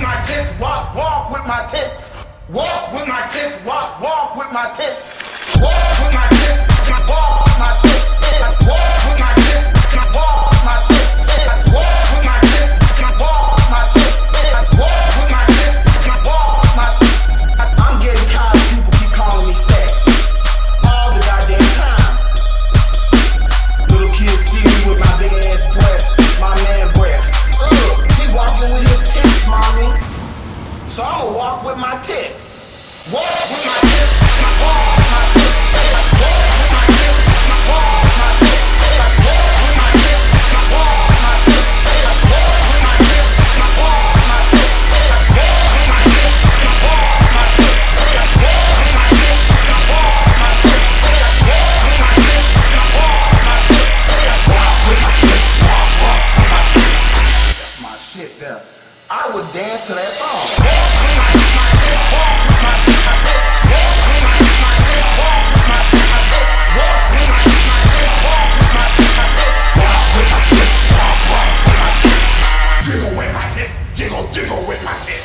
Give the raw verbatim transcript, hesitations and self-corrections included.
my tits, walk, walk with my tits. Walk with my tits, walk, walk with my tits. Walk with my tits, walk with my tits. Walk with my tits, walk with my tits. Walk with my tits, walk with my tits. Walk with my tits, walk with my tits. I'm getting tired of people keep calling me fat. All the goddamn time. Little kids see me with my big ass breasts, my man breasts. Ugh, he walking with his tits, mommy. So I'ma walk with my tits. Walk with my tits, walk with my tits. Walk with my tits, walk with my tits. Walk with my tits, walk with my tits. Walk with my tits, walk with my tits. Walk with my tits, walk with my tits. Walk with my tits, walk with my tits. Walk with my tits, walk with my tits. Walk with my tits, walk, walk with my tits. That's my shit there. I would dance to that song. Jiggle with my tits, jiggle, jiggle with my tits.